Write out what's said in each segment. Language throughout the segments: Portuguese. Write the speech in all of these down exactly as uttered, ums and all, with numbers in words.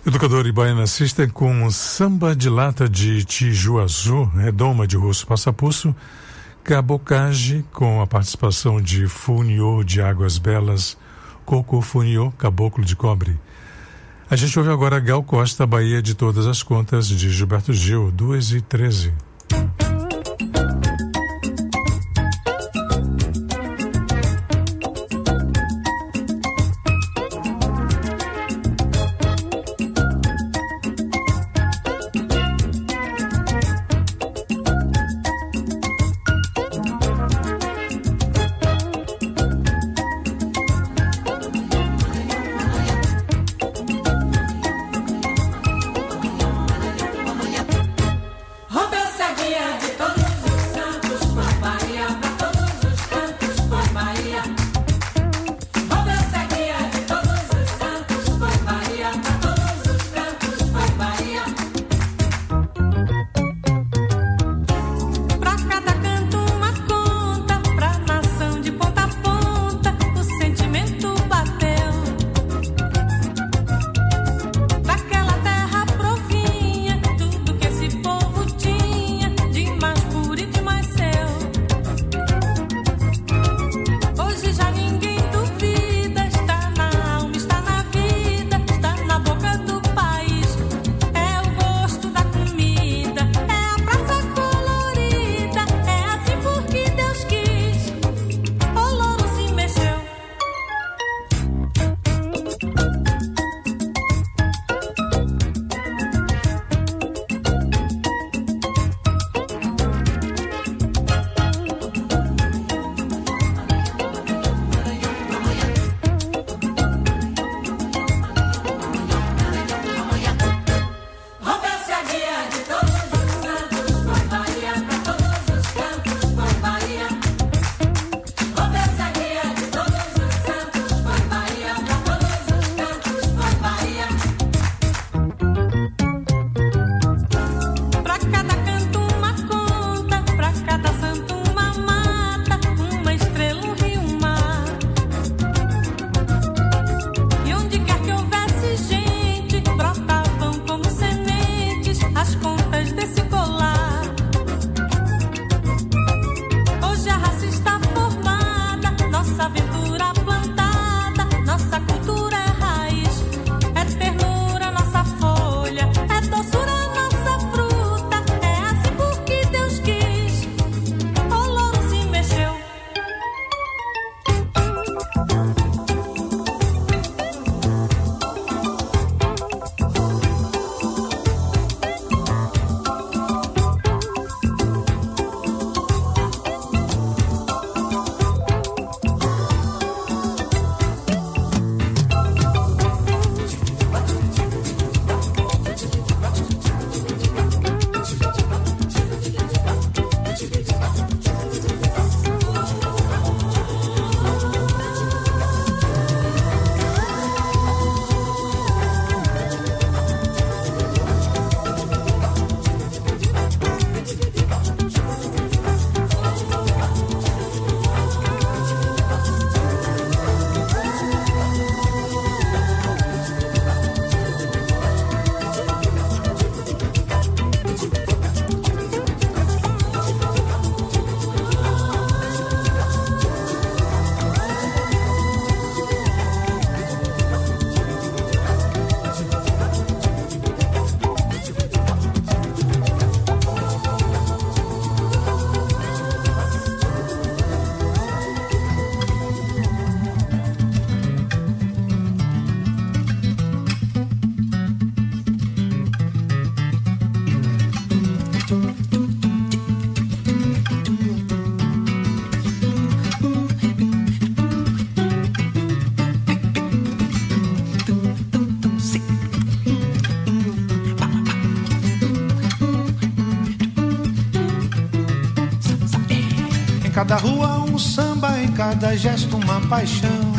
Educador e Baiana System com Samba de Lata de Tijuaçu, Redoma de Rosso Passapulso, Cabocage com a participação de Funiô de Águas Belas, Coco Funiô, Caboclo de Cobre. A gente ouve agora Gal Costa, Bahia de Todas as Contas, de Gilberto Gil, duas e treze. cada rua um samba, em cada gesto uma paixão,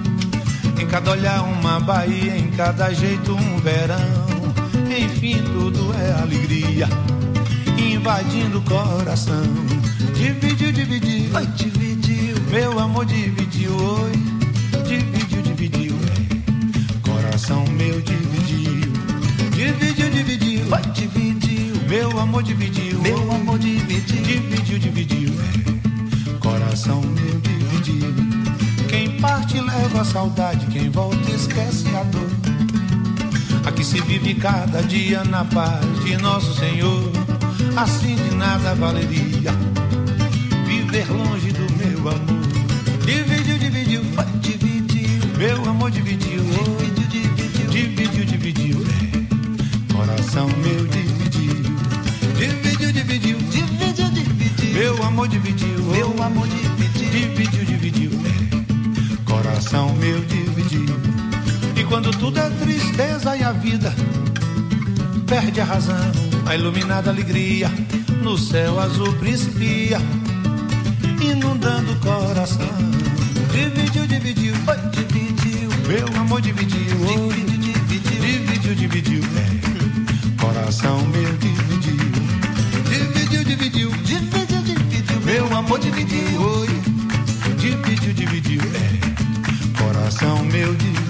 em cada olhar uma Bahia, em cada jeito um verão. Enfim, tudo é alegria, invadindo o coração. Dividiu, dividiu, oi, dividiu, meu amor dividiu, oi, dividiu, dividiu, é. Coração meu dividiu, amor dividiu, meu amor dividiu, dividiu, dividiu, é. Coração meu dividiu. Quem parte leva a saudade, quem volta esquece a dor. Aqui se vive cada dia na paz de nosso Senhor. Assim de nada valeria viver longe do meu amor. Dividiu, dividiu, dividiu, meu amor dividiu, dividiu, dividiu, dividiu, dividiu, é. Coração meu dividiu, dividiu, dividiu, dividiu, dividiu, meu amor dividiu, meu amor dividiu, dividiu, dividiu, é. Coração meu dividiu. E quando tudo é tristeza e a vida perde a razão, a iluminada alegria no céu azul principia, inundando o coração. Dividiu, dividiu, dividiu, meu amor dividiu, dividiu, dividiu, dividiu, dividiu, é. Coração meu dividiu, dividiu, dividiu, dividiu, dividiu, meu amor dividiu, oi. Dividiu, dividiu, é. Coração meu dividiu.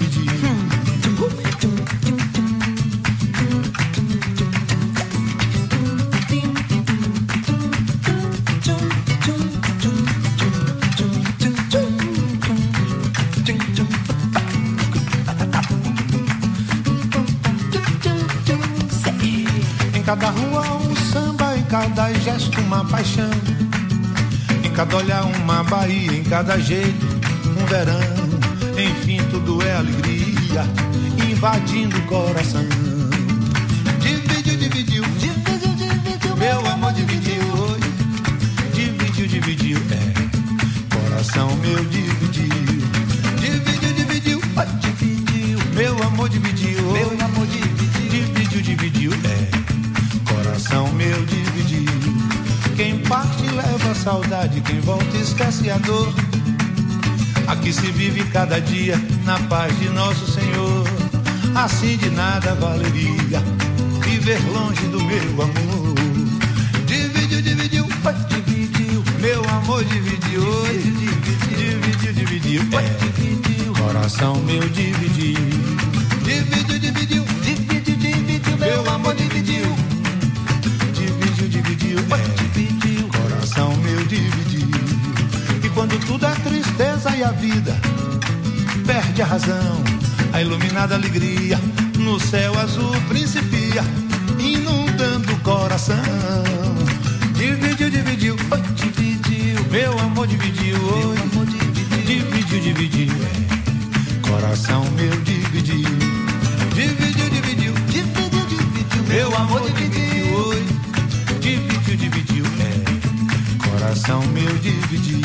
Em cada rua um samba, em cada gesto uma paixão, em cada olhar uma Bahia, em cada jeito um verão. Enfim, tudo é alegria invadindo o coração. Dividiu, dividiu, dividiu, dividiu, meu amor dividiu, oi. Dividiu, dividiu, é. Coração meu dividiu, dividiu, dividiu, dividiu, meu amor dividiu, meu amor dividiu, dividiu, dividiu, é. Coração meu dividiu. Quem parte leva a saudade, quem volta esquece a dor. Aqui se vive cada dia na paz de nosso Senhor. Assim de nada valeria viver longe do meu amor. Dividiu, dividiu, dividiu, meu amor dividiu, dividiu, dividiu, é. Coração meu dividiu, dividiu, dividiu, dividiu, dividiu, meu amor dividiu, dividiu, dividiu, é. Coração meu dividiu. E quando tudo é tristeza e a vida perde a razão, a iluminada alegria no céu azul principia, inundando o coração. Dividiu, dividiu, dividiu, meu amor dividiu, meu amor dividiu, dividiu, dividiu, é. Coração meu dividiu, dividiu, dividiu, dividiu, dividiu, meu amor dividiu, oi. Dividiu, dividiu, é. Coração meu dividiu.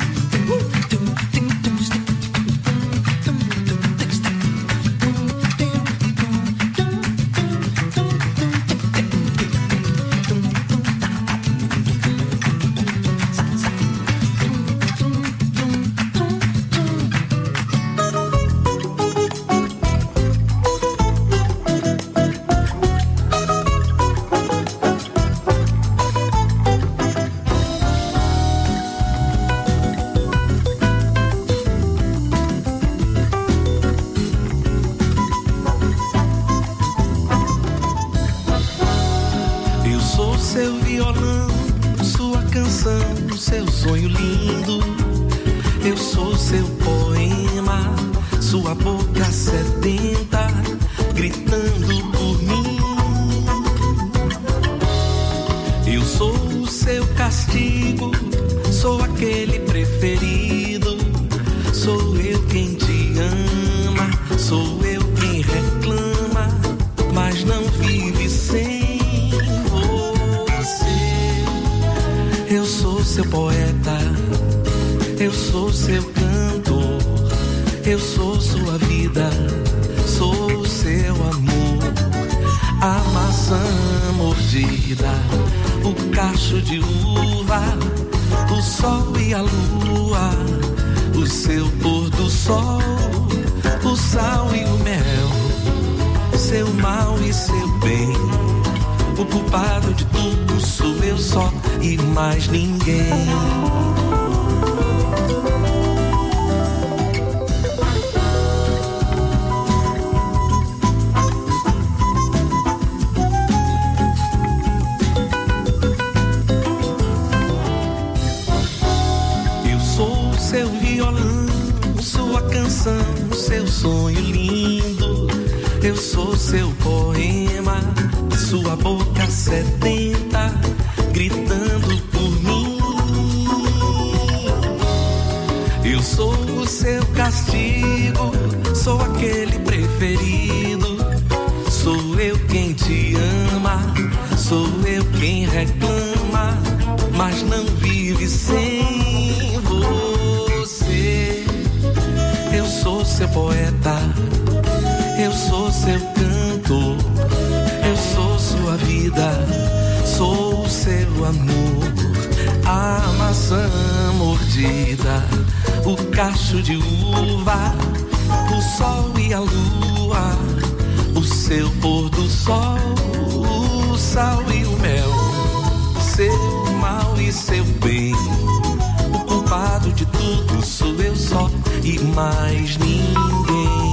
mais ninguém. seu violão, sua canção, seu sonho lindo. Eu sou seu poema, sua boca sedenta, gritando por mim. Eu sou o seu castigo, sou aquele preferido. Sou eu quem te ama, sou eu quem reclama, mas não vive sem você. Eu sou seu poeta, eu sou seu canto, eu sou sua vida, sou o seu amor. A maçã mordida, o cacho de uva, o sol e a lua, o seu pôr do sol, o sal e o mel, seu mal e seu bem. O culpado de tudo sou eu só e mais ninguém.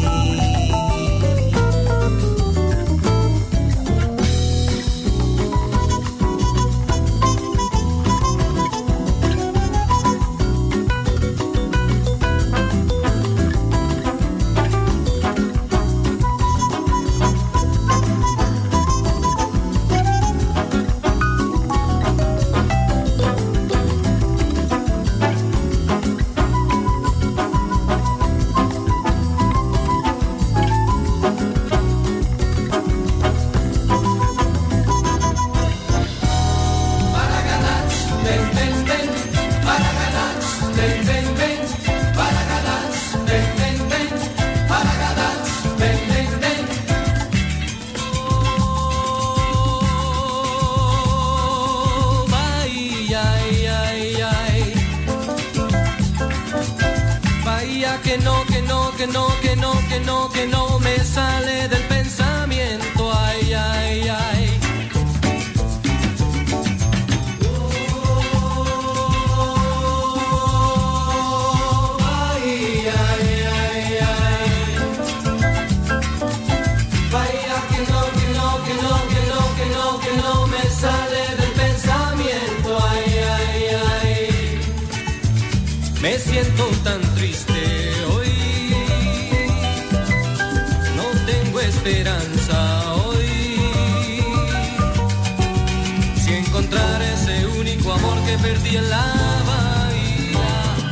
Me siento tan triste hoy, no tengo esperanza hoy. Si encontrar ese único amor que perdí en la bahía.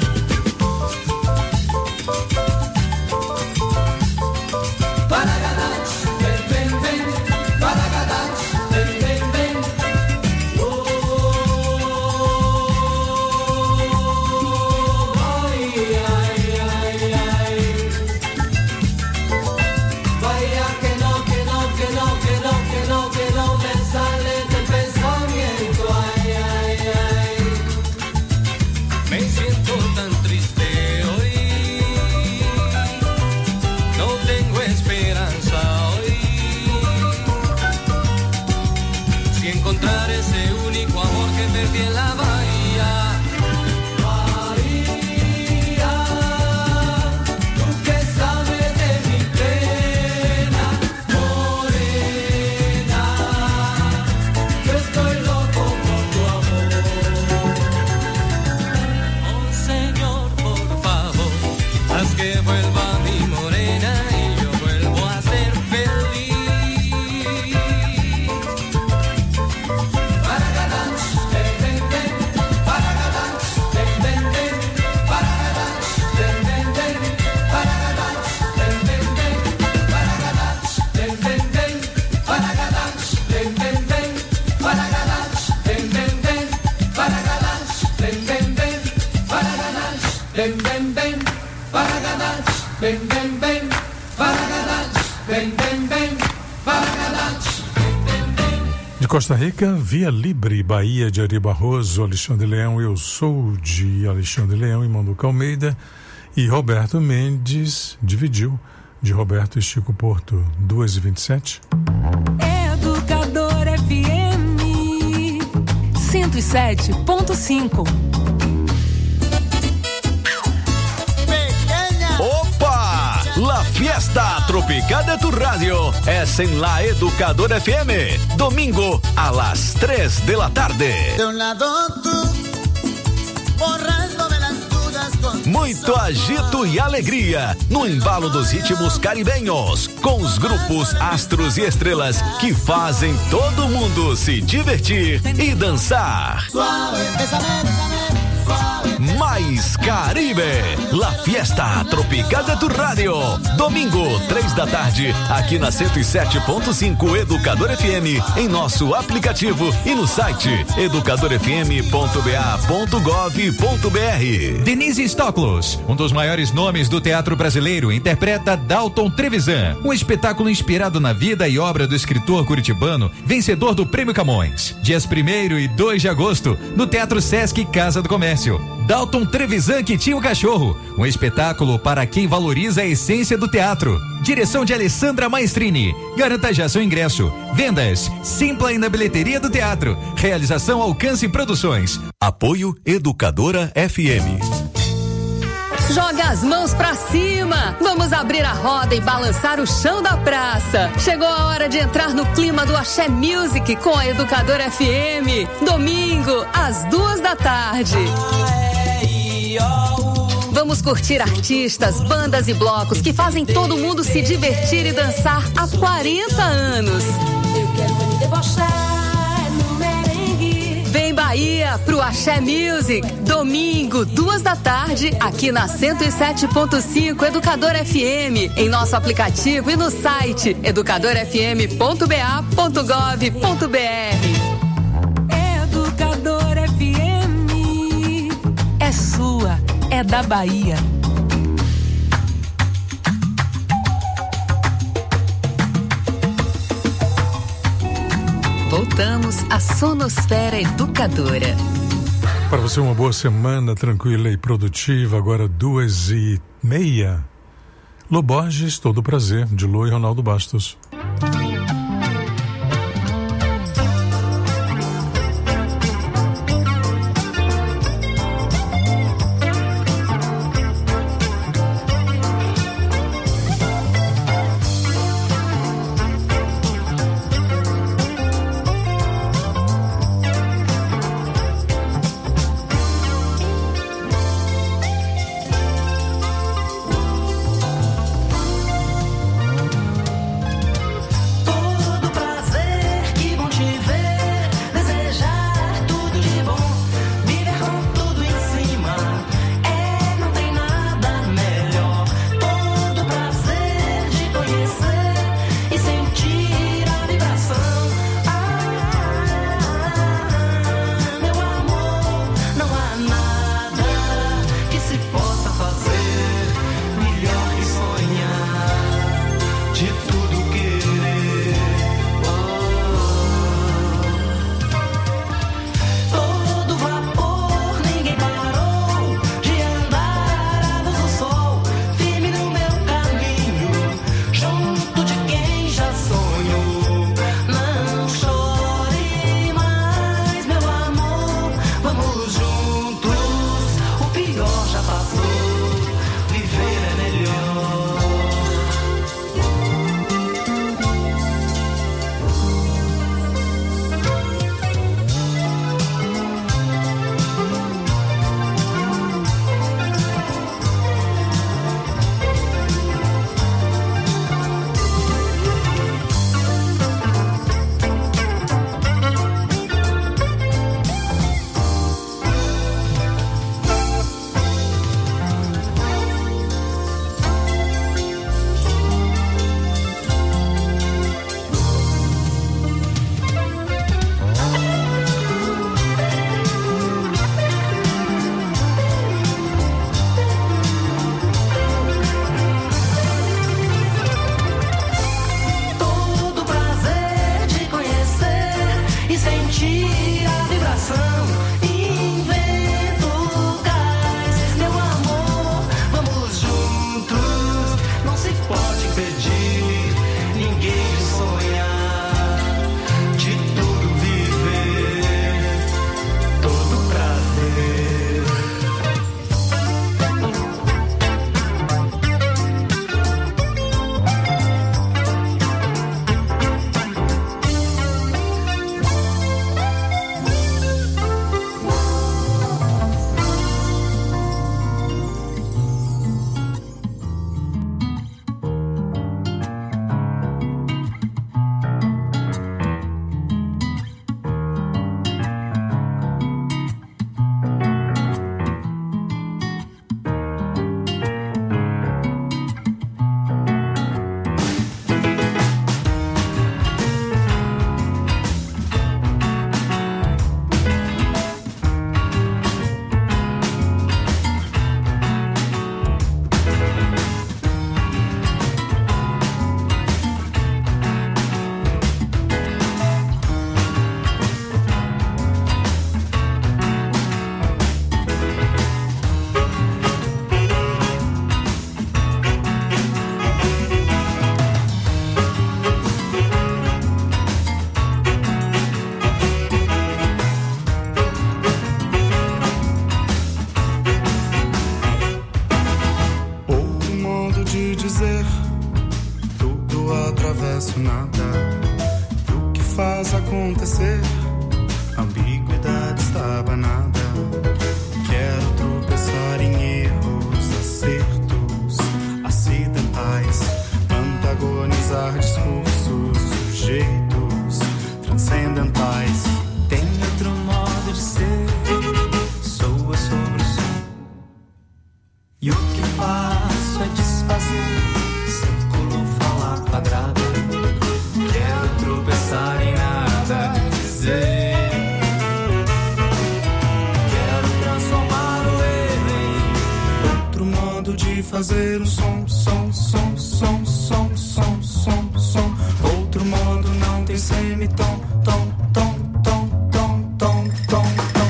Para ganar, ven, ven, ven, para ganar, ven, ven, ven. Encontrar ese único amor que perdí en la bahía. Bahía, tú que sabes de mi pena, morena, yo estoy loco por tu amor. Oh Señor, por favor, haz que vuelva mi morena y yo vuelvo a ser feliz. Ven, ven, ven, para ganar. Ven, ven, ven, para ganar. Ven, ven, ven, para ganar. De Costa Rica, Via Libre, Bahia de Ari Barroso, Alexandre Leão, Eu Sou de Alexandre Leão e Manduca Almeida, e Roberto Mendes dividiu, de Roberto e Chico Porto, duas e vinte e sete. Educador F M cento e sete ponto cinco. La Fiesta Tropical de tu Radio es en la Educador F M, domingo a las tres de la tarde. De un lado tú, borrando de las dudas con Muito agito e alegria no embalo dos ritmos caribenhos, com os grupos Astros e Estrelas que fazem todo mundo se divertir e dançar. Mais Caribe, La Fiesta Tropical de tu Radio. Domingo, três da tarde, aqui na cento e sete ponto cinco Educador F M, em nosso aplicativo e no site educador f m ponto b a ponto gov ponto b r. Denise Stoklos, um dos maiores nomes do teatro brasileiro, interpreta Dalton Trevisan, um espetáculo inspirado na vida e obra do escritor curitibano, vencedor do Prêmio Camões. Dias primeiro e dois de agosto, no Teatro Sesc Casa do Comércio. Dalton Trevisan que tinha o cachorro, um espetáculo para quem valoriza a essência do teatro. Direção de Alessandra Maestrini. Garanta já seu ingresso. Vendas Simpla e na bilheteria do teatro. Realização Alcance Produções. Apoio Educadora F M. Joga as mãos pra cima. Vamos abrir a roda e balançar o chão da praça. Chegou a hora de entrar no clima do Axé Music com a Educadora F M. Domingo, às duas da tarde. Vamos curtir artistas, bandas e blocos que fazem todo mundo se divertir e dançar há quarenta anos. Eu quero me debochar no merengue. Vem Bahia pro Axé Music. Domingo, duas da tarde, aqui na cento e sete ponto cinco Educador F M. Em nosso aplicativo e no site educador f m ponto b a ponto gov ponto b r. Educador F M. É sua, é da Bahia. Voltamos à Sonosfera Educadora. Para você uma boa semana tranquila e produtiva, agora duas e meia. Loborges, Todo Prazer, de Lô e Ronaldo Bastos. faço nada. O que faz acontecer? A ambiguidade está banada. Quero tropeçar em erros, acertos acidentais, antagonizar discursos, sujeitos transcendentais. Tem outro modo de ser, soa sobre o som. E o que faço é desfazer círculo, falar quadrada. Quero tropeçar em nada, dizer. Quero transformar o erro em outro modo de fazer um som, som, som, som, som, som, som, som. Outro modo não tem semitom, tom, tom, tom, tom, tom, tom, tom.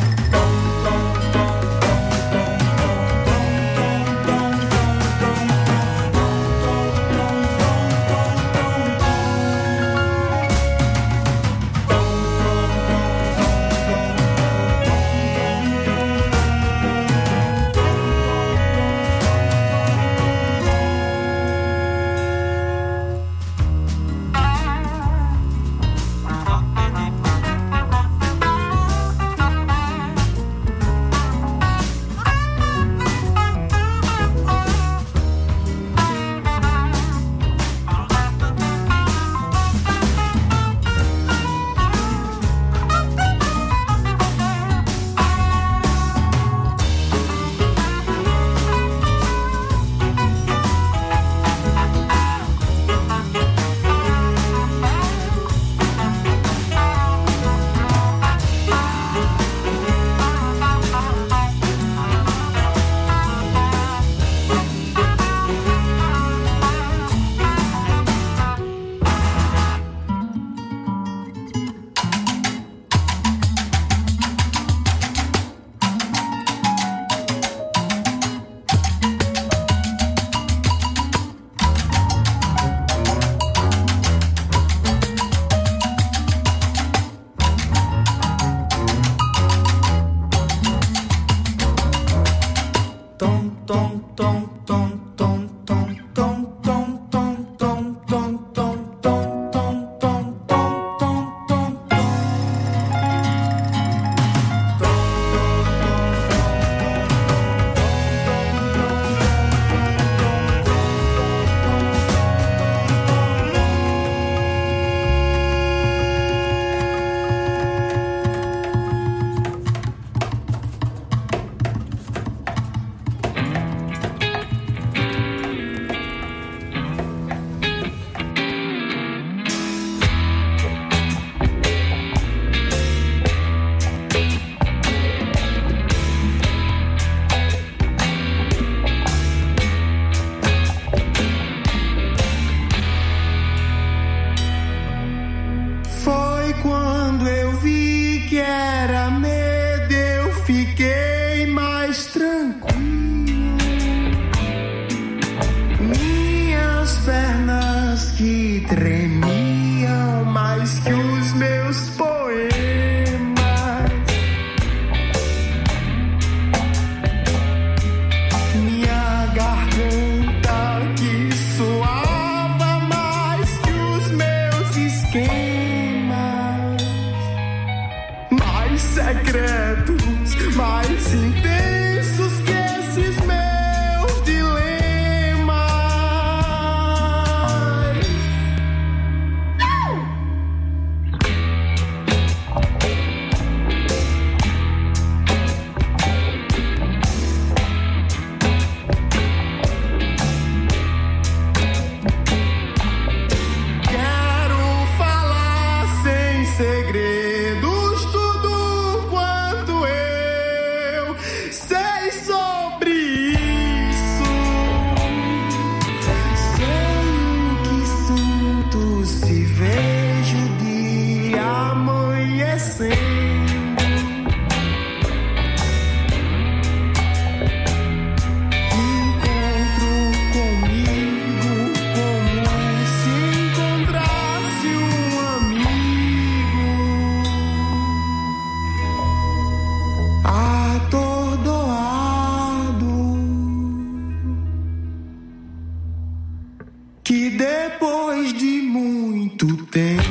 que depois de muito tempo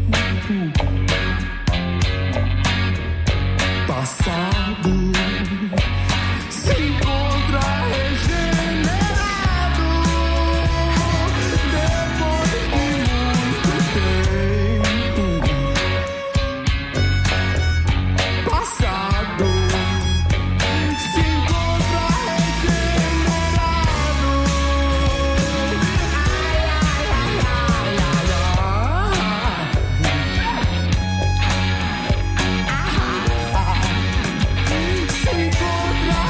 passado se encontra regenerado depois de muito tempo passado se encontra regenerado. Se encontra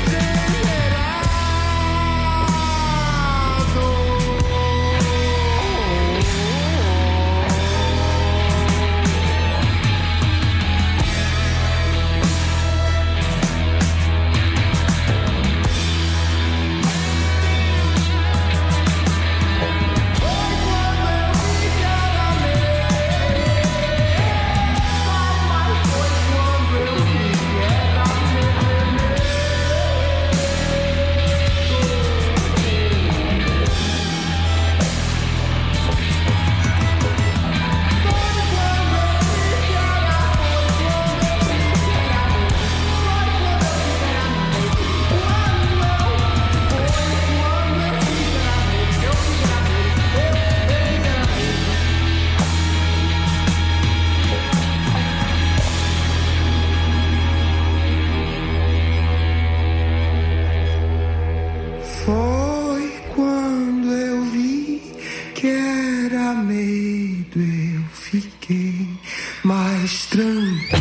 Foi quando eu vi que era medo, eu fiquei mais tranquilo.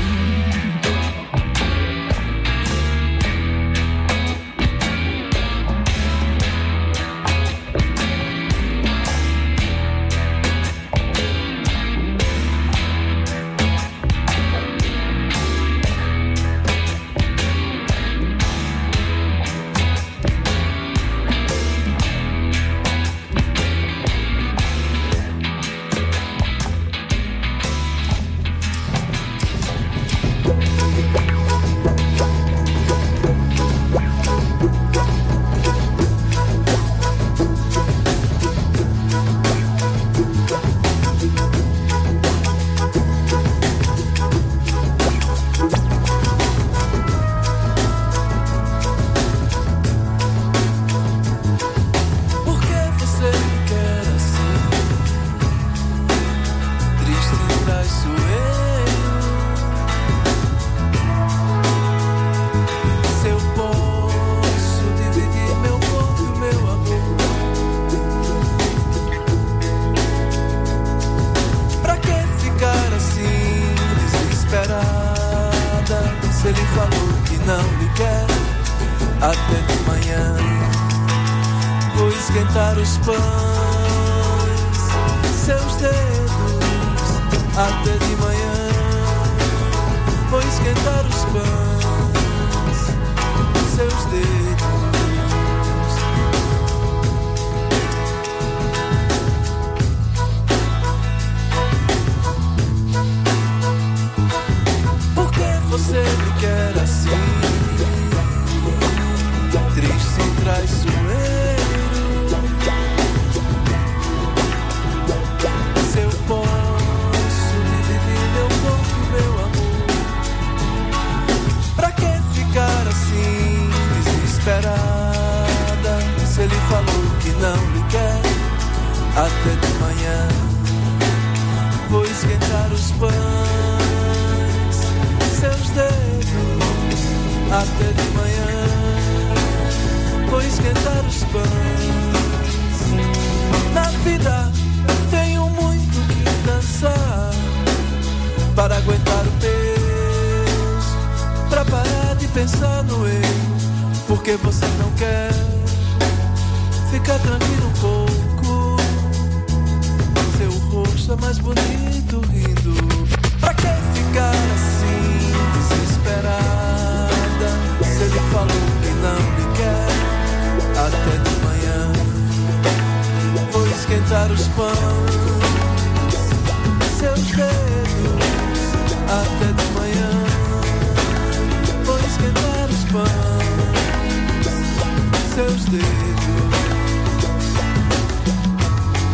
Por que você me quer assim, triste e traiçoeiro? Se eu posso dividir meu corpo e meu amor, pra que ficar assim, desesperada? Se ele falou que não me quer, até de manhã vou esquentar os pães, seus dedos, até de manhã vou esquentar os pães, seus dedos. Por que você me quer assim, triste e traiçoeiro? Se eu posso dividir meu corpo e meu amor, pra que ficar assim, desesperada? Se ele falou que não me quer, até de manhã vou esquentar os pães, seus dedos, até de manhã vou esquentar os pães. Na vida tenho muito que dançar para aguentar o peso, pra parar de pensar no eu. Porque você não quer ficar tranquilo um pouco, seu rosto é mais bonito rindo. Pra que ficar assim, desesperada? Se ele falou que não me quer, até de manhã vou esquentar os pães, seus dedos, até de manhã vou esquentar os pães, seus dedos.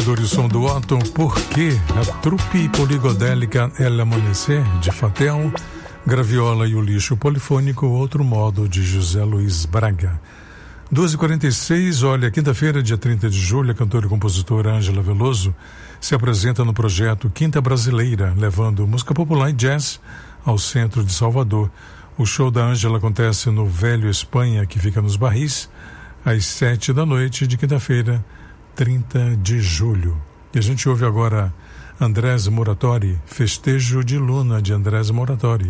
gravador e som do Otton, Por quê? A trupe poligodélica El Amanhecer, de Fatel, Graviola e o Lixo Polifônico, Outro Modo, de José Luiz Braga. duas e quarenta e seis, olha, quinta-feira, dia trinta de julho, a cantora e compositora Ângela Veloso se apresenta no projeto Quinta Brasileira, levando música popular e jazz ao centro de Salvador. O show da Ângela acontece no Velho Espanha, que fica nos Barris, às sete da noite de quinta-feira, trinta de julho. E a gente ouve agora Andrés Moratori, Festejo de Luna, de Andrés Moratori.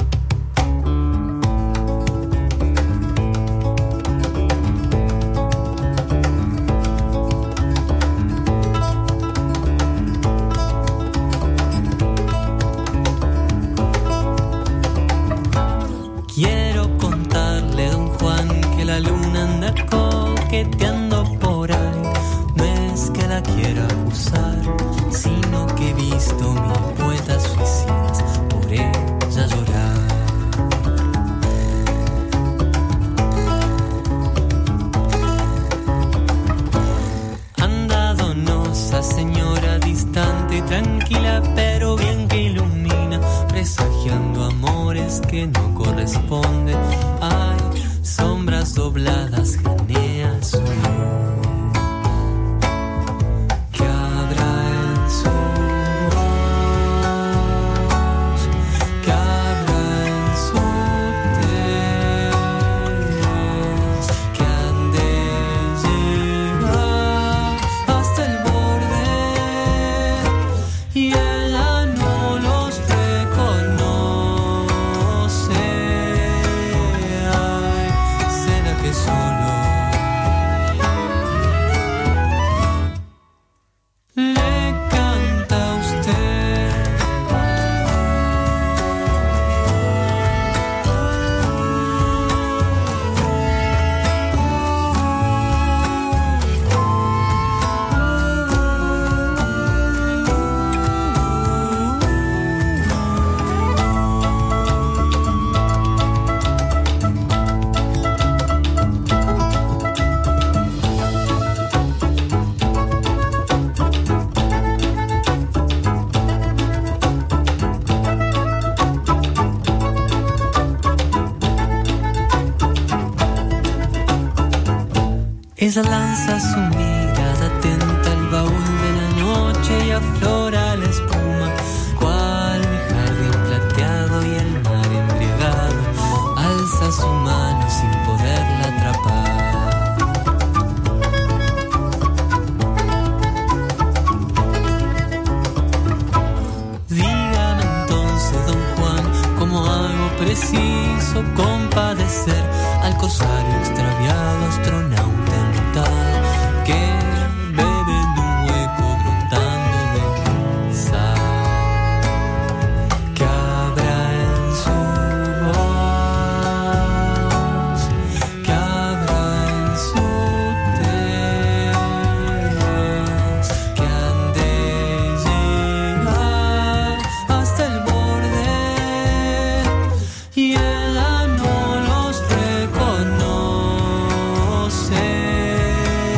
Quiero contarle, don Juan, que la luna anda coqueteando por ahí. No es que la quiera acusar, sino que he visto mil poetas suicidas por ella llorar. Anda donosa, señora, distante y tranquila, pero bien que ilumina, presagiando amores que no corresponden. Hay sombras dobladas, genea su luz, que habrá en su voz, que habrá en su tez, que han de llegar hasta el borde y ella no los reconoce. Ay, será que solo le canta a usted. Ella lanza su mirada atenta al baúl de la noche y aflora la espuma, cual mi jardín plateado y el mar embriagado alza su mano sin poderla atrapar. Dígame entonces, don Juan, ¿cómo hago preciso compadecer al corsario extraviado, astronauta enlutado, que bebe de un hueco brotando de sal? Que habrá en su voz, que habrá en su tez, que han de llegar hasta el borde y ella no los reconoce.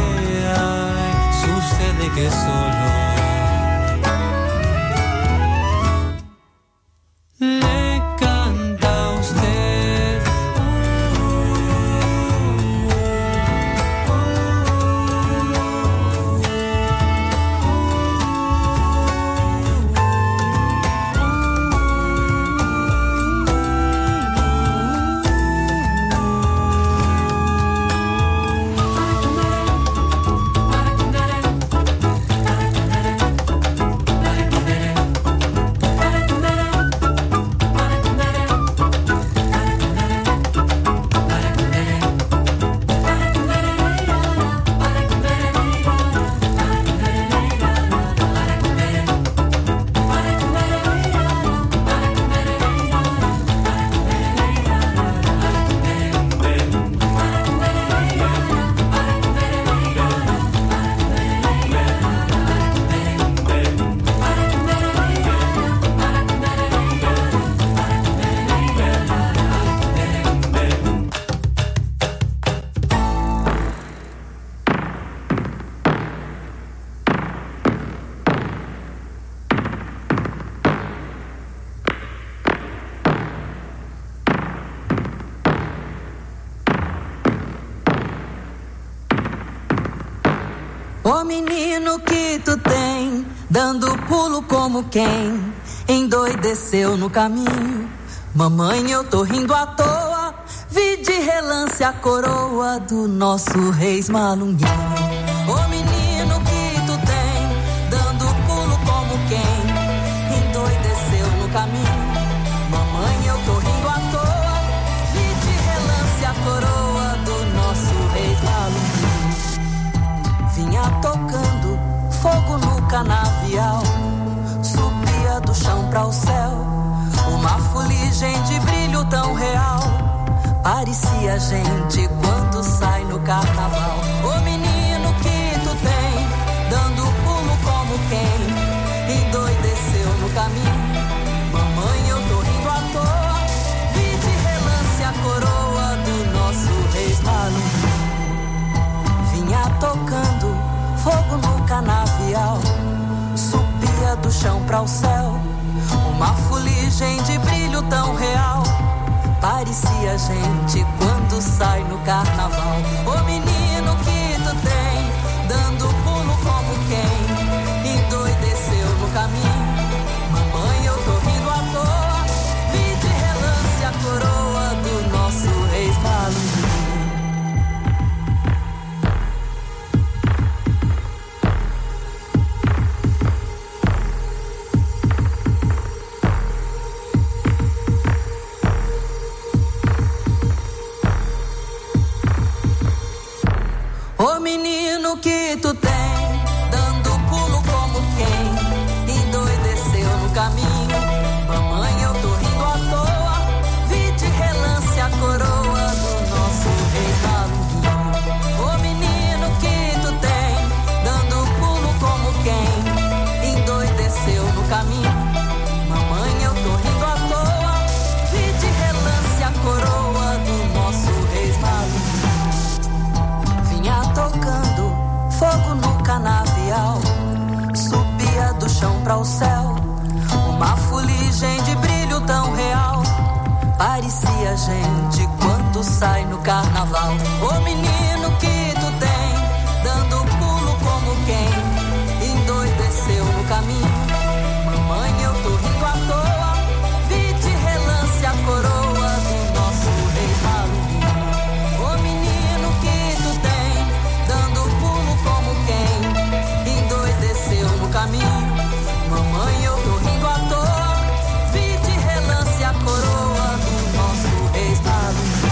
Ô menino que tu tem, dando pulo como quem endoideceu no caminho. Mamãe, eu tô rindo à toa, vi de relance a coroa do nosso Reis Malunguinho. Ô menino que tu tem, dando pulo como quem endoideceu no caminho. Mamãe, eu tô rindo à toa, vi de relance a coroa do nosso Reis Malunguinho. Vinha tocando fogo no canavial, subia do chão pra o céu, uma fuligem de brilho tão real, parecia gente quando sai no carnaval. Ô menino que tu tem, dando pulo como quem endoideceu no caminho. Mamãe, eu tô rindo à toa, vi de relance a coroa do nosso Reis Malunguinho. Vinha tocando fogo no canavial, subia do chão pra o céu, uma fuligem de brilho tão real, parecia gente quando sai no carnaval. Ô menino que tu tem, dando pulo como quem endoideceu no caminho. Mamãe, eu tô rindo à toa, vi de relance a coroa do nosso Reis Malunguinho. Ô menino que tu tem, dando pulo como quem endoideceu no caminho. Mamãe, eu tô rindo à toa, vi de relance a coroa do nosso Rei Malunguinho. Ô menino que tu tem, dando pulo como quem endoideceu no caminho. Mamãe, eu tô rindo à toa, vi de relance a coroa do nosso Rei Malunguinho. Vinha tocando fogo no canavial, subia do chão pra o céu, uma fuligem de brilho tão real, parecia gente quando sai no carnaval. Ô menino que tu tem, dando pulo como quem endoideceu no caminho. Mamãe, eu tô rindo à toa, vi de relance a coroa do nosso Rei Malunguinho. Ô menino que tu tem, dando pulo como quem endoideceu no caminho. Mamãe, eu tô rindo à toa, vi de relance a coroa do nosso Rei Malunguinho.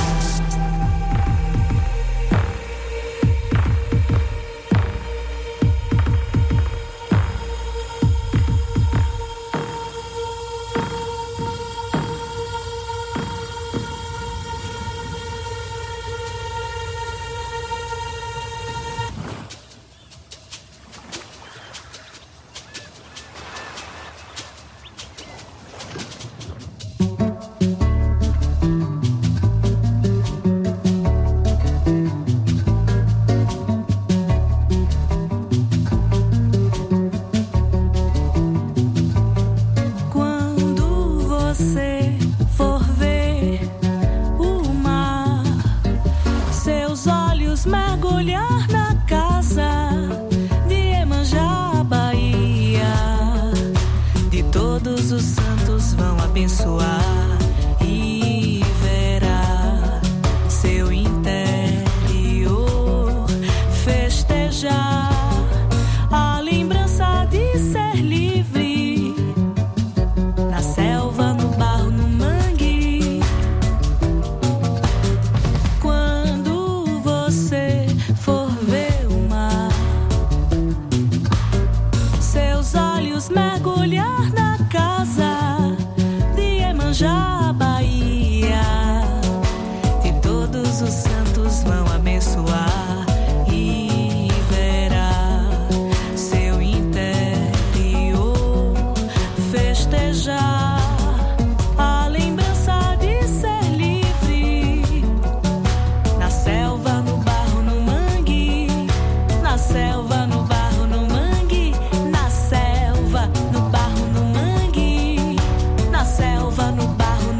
Selva, no barro, no mangue, na selva, no barro,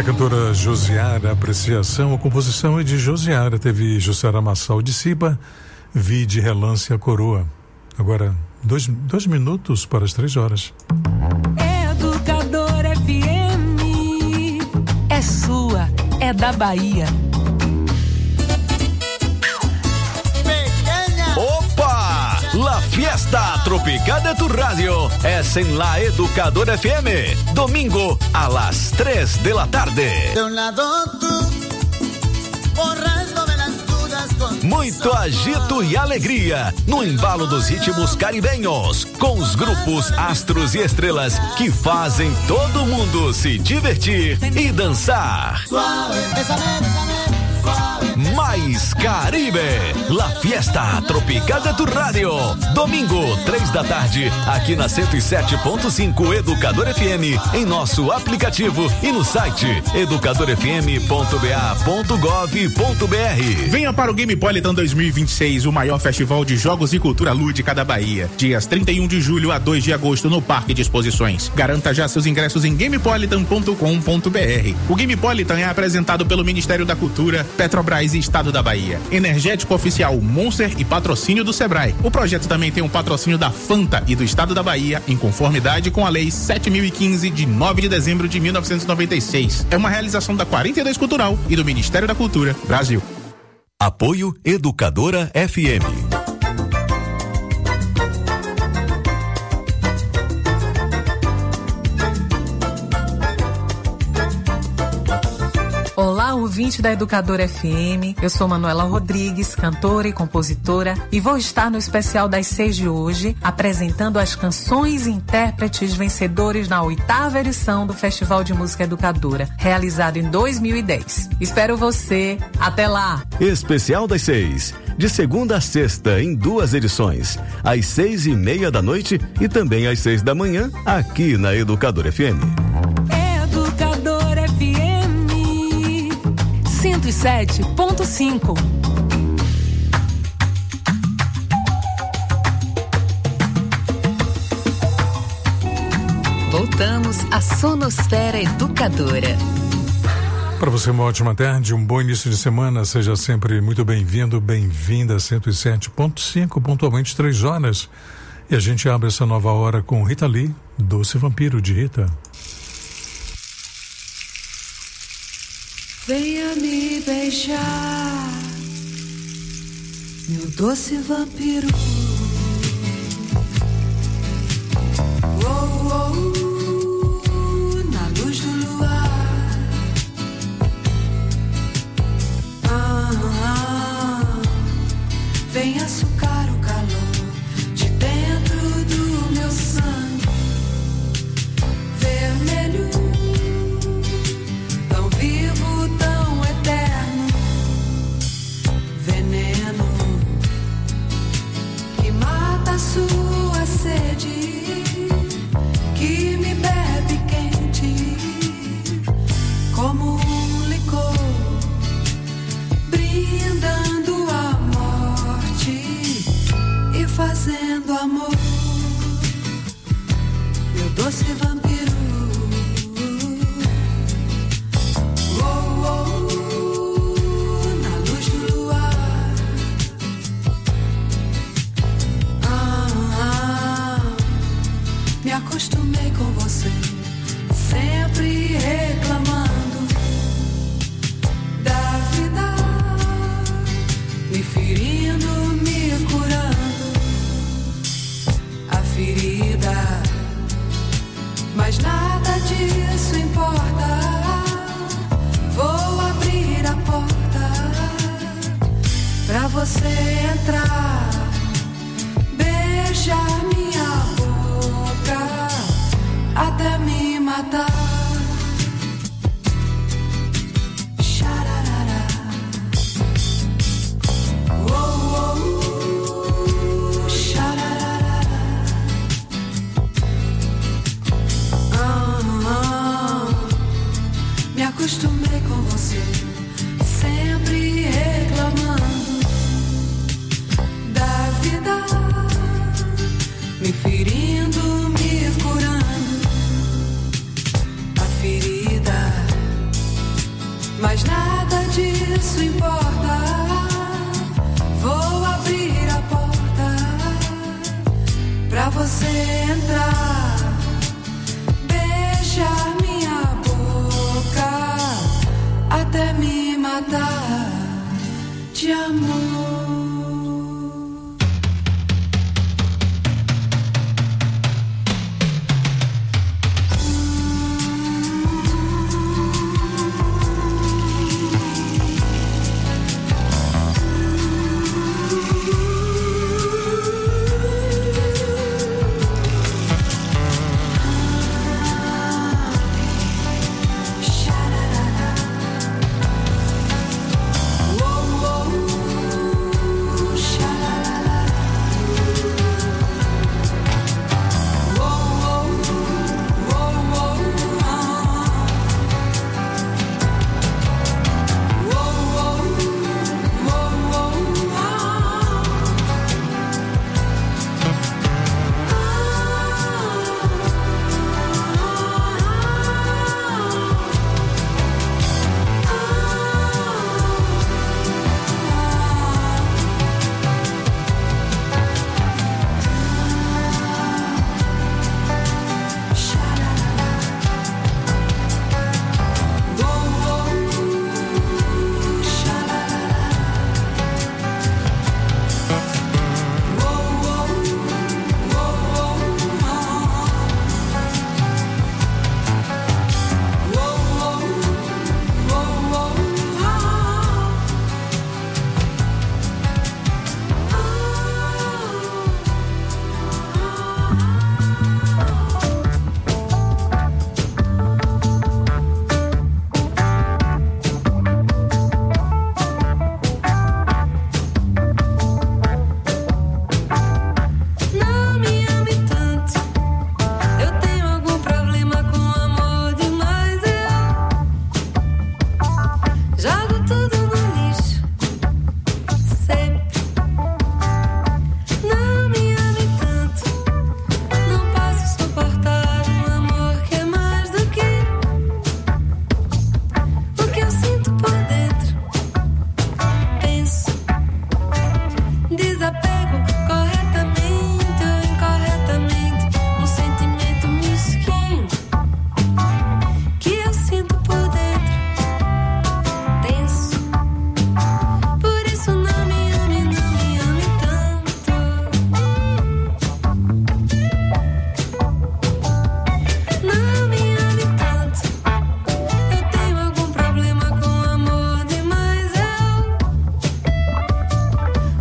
cantora Josiara, apreciação, a composição é de Josiara, teve Jussara Massal de Ciba, Vi de Relance a Coroa. Agora, dois, dois minutos para as três horas. Educador F M, é sua, é da Bahia. Opa! La Fiesta Tropical de tu Radio es en la Educador F M. Domingo a las tres de la tarde. De un lado tú, borrándome las dudas con Muito agito e alegria no embalo dos ritmos caribenhos, com os grupos Astros e Estrelas que fazem todo mundo se divertir e dançar. Suave, bésame, bésame. Mais Caribe, La Fiesta Tropical de tu Radio. Domingo, três da tarde, aqui na cento e sete ponto cinco Educador F M, em nosso aplicativo e no site educador f m ponto b a ponto gov ponto b r. Venha para o Gamepolitan dois mil e vinte e seis, o maior festival de jogos e cultura lúdica da Bahia. Dias trinta e um de julho a dois de agosto no Parque de Exposições. Garanta já seus ingressos em gamepolitan ponto com ponto b r. O Gamepolitan é apresentado pelo Ministério da Cultura, Petrobras e Estado da Bahia. Energético oficial Monster e patrocínio do Sebrae. O projeto também tem um patrocínio da Fanta e do Estado da Bahia, em conformidade com a Lei sete mil e quinze, de nove de dezembro de mil novecentos e noventa e seis. É uma realização da quarenta e dois Cultural e do Ministério da Cultura, Brasil. Apoio Educadora F M. Olá, ouvinte da Educadora F M, eu sou Manuela Rodrigues, cantora e compositora, e vou estar no especial das seis de hoje, apresentando as canções e intérpretes vencedores na oitava edição do Festival de Música Educadora, realizado em dois mil e dez. Espero você, até lá! Especial das seis, de segunda a sexta, em duas edições, às seis e meia da noite e também às seis da manhã, aqui na Educadora F M. Educadora F M cento e sete ponto cinco. Voltamos à Sonosfera Educadora. Para você, uma ótima tarde, um bom início de semana, seja sempre muito bem-vindo, bem-vinda a cento e sete ponto cinco, pontualmente três horas. E a gente abre essa nova hora com Rita Lee, Doce Vampiro de Rita. Venha me beijar, meu doce vampiro. Oh, oh, na luz do luar. Ah, ah, vem açucar o calor de dentro do meu sangue vermelho, tão vivo, sua sede que me bebe quente como um licor, brindando a morte e fazendo amor, meu doce vampiro. Oh, oh, na luz do luar. Me acostumei com você, sempre reclamando da vida, me ferindo, me curando a ferida, mas nada disso importa. Vou abrir a porta pra você entrar, beijar minha boca até me matar. Xararara. Oh, oh, xararara. Ah, ah, me acostumei com você, sempre reclamando da vida, me ferindo, me curando a ferida,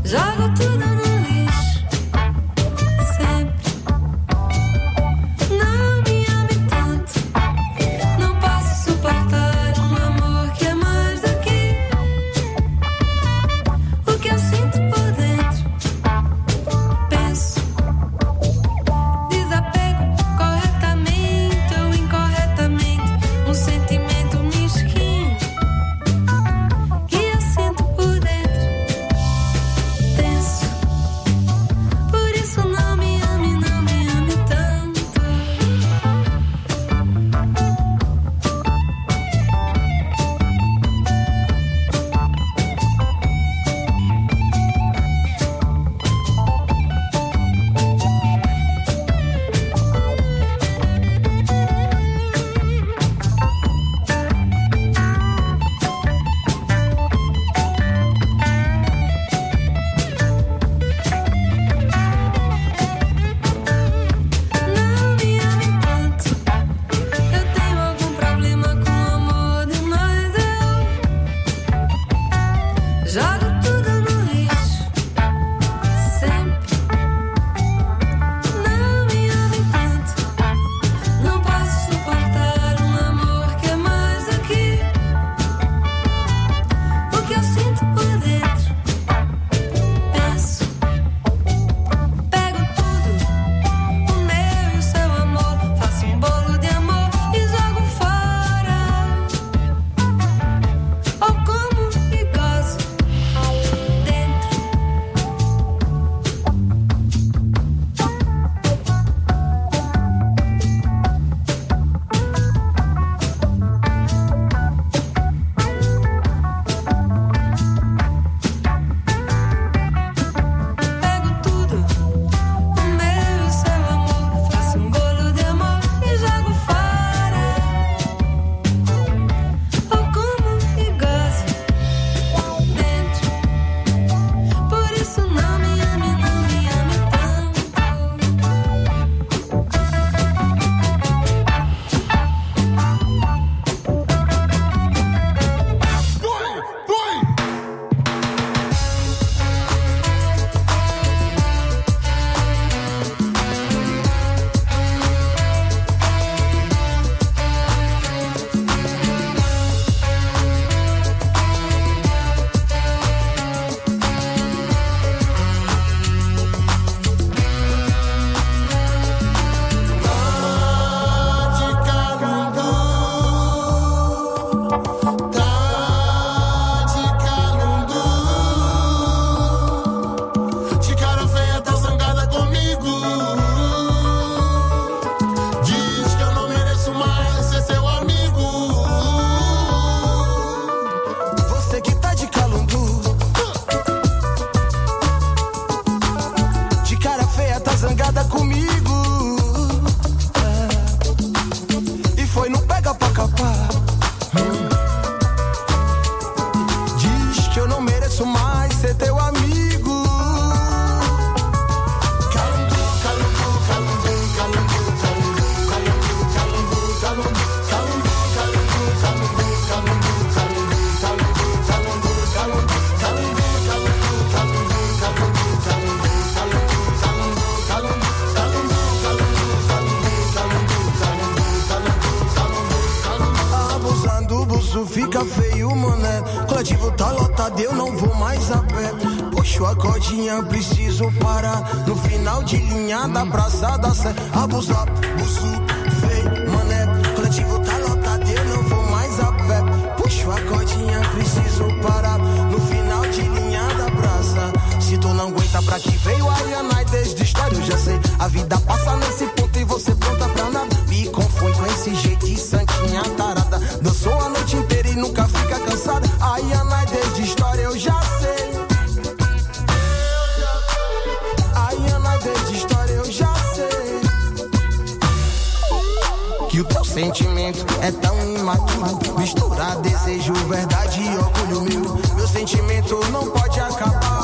jogo tudo no lixo. Sempre. Não me ame tanto. Não posso suportar um amor que é mais do que o que eu sinto por dentro. Penso, desapego corretamente ou incorretamente. Um sentimento mesquinho que eu sinto por dentro. Tenso, por isso não me ame, não me ame tanto. Não me ame tanto. Eu tenho algum problema com amor demais. Eu jogo tudo no lixo. Sempre. Não me ame tanto. Não posso suportar um amor que é mais do que o que eu sinto por dentro. Penso, pego tudo, o meu e o seu amor, faço um bolo de amor e jogo fora. Ou como e gozo dentro. Pego tudo, o meu e o seu amor, faço um bolo de amor e jogo fora. Ou como e gozo dentro. Por isso não me ame, não me ame tanto. De cara feia, tá zangada comigo. Diz que eu não mereço mais ser seu amigo. Você que tá de calundu. De cara feia, tá zangada comigo. É. E foi no pega pra capar. Diz que eu não mereço mais ser teu amigo. Calundu, calundu, calundu, calundu, calundu, calundu, calundu, calundu, calundu, calundu, calundu, calundu, calundu, calundu, calundu, abusando, o buço fica feio, mané. Coletivo tá lotado, eu não vou mais a pé. Puxo a cordinha, preciso parar. No final de linha da praça da Sé. Abusar, buço feio, mané. Coletivo tá lotado, eu não vou mais a pé. Puxo a cordinha, preciso parar. No final de linha da praça. Se tu não aguenta, pra que veio a Yanai desde história? Eu já sei, a vida passa nesse ponto e você pronta pra nada. Me confunde com esse jeito de santinha tarada. Dançou a noite inteira e nunca fica cansada. A Yanai desde história eu já sei. A Yanai desde história eu já sei. Que o teu sentimento é tão imaturo. Misturar desejo, verdade e orgulho meu. Meu sentimento não pode acabar.